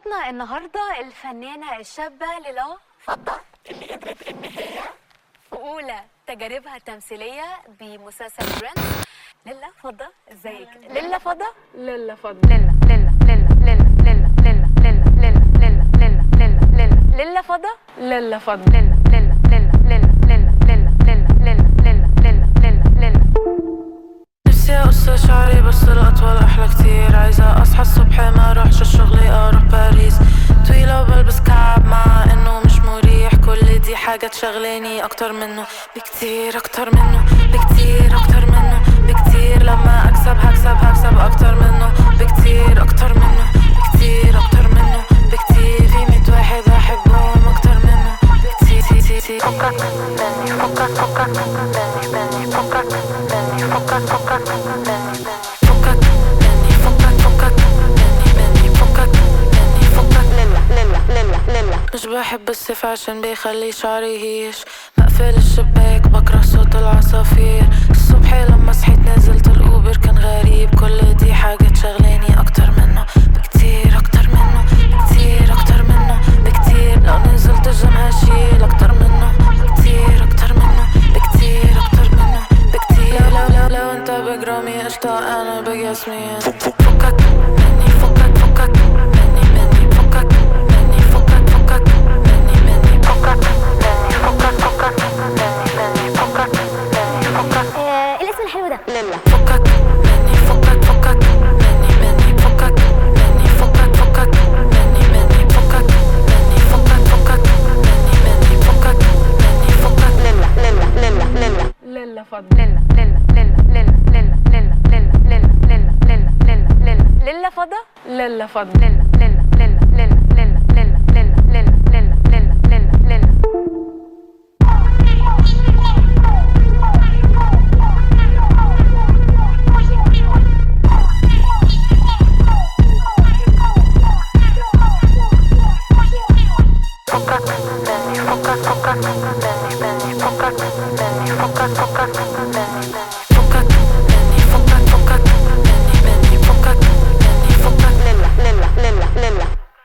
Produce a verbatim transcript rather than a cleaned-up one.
ضيفتنا النهارده الفنانه الشابه ليلى فضة، اللي قدرت ان هي اولى تجاربها التمثيليه بمسلسل برنس. ليلى فضة، ازيك؟ ليلى فضة ليلى فضة ليلى ليلى ليلى ليلى ليلى ليلى ليلى ليلى ليلى ليلى ليلى ليلى ليلى فضة ليلى فضة ليلى ليلى ليلى ليلى ليلى ليلى ليلى ليلى ليلى ليلى ليلى ليلى. نفسي اقص شعري بس الاطول احلى كتير. عايزة اصحى الصبح ما اروحش الشغل اروح باريس. طويلة وبلبس كعب مع انه مش مريح. كل دي حاجة تشغلاني اكتر منه بكتير، اكتر منه بكتير، اكتر منه بكتير. لما اكسب هكسب هكسب اكتر منه بكتير، اكتر منه بكتير، اكتر منه بكتير. في ميت واحد احبهم اكتر منه بكتير. فكك مني، فكك فكك مني مني، فكك مني، فكك فكك مني، فكك مني، فكك فكك مني مني، فكك مني، فكك. ليلى ليلى ليلى ليلى. مش بحب الصيف عشان بيخلي شعري يهيش. بقفل الشباك بكره صوت العصافير. الصبح لما صحيت نزلت الاوبر كان غريب. كل دي حاجة شغلاني اكتر منه بكتير، اكتر منه بكتير، اكتر منه بكتير. لو نزلت الجيم هشيل اكتر منه بكتير، اكتر منه بكتير، اكتر منه بكتير. لو لو لو لو انت بجرامي قشطة انا بجسمي. فكك مني، فكك فكك مني مني، فكك مني، فكك فكك مني مني، فكك مني، فكك فكك مني مني، فكك مني، فكك. ايه الاسم الحلو ده؟ ليلى. فكك مني، فكك فكك مني مني، فكك مني، فكك فكك مني مني، فكك مني، فكك فكك مني مني، فكك مني، فكك. ليلى ليلى ليلى ليلى ليلى فضة ليلى ليلى ليلى ليلى ليلى ليلى ليلى ليلى ليلى ليلى ليلى ليلى ليلى فضة ليلى فضة ليلى ليلى ليلى ليلى ليلى ليلى ليلى ليلى ليلى ليلى ليلى ليلى. فكك مني، فكك فكك مني مني، فكك مني، فكك فكك مني مني.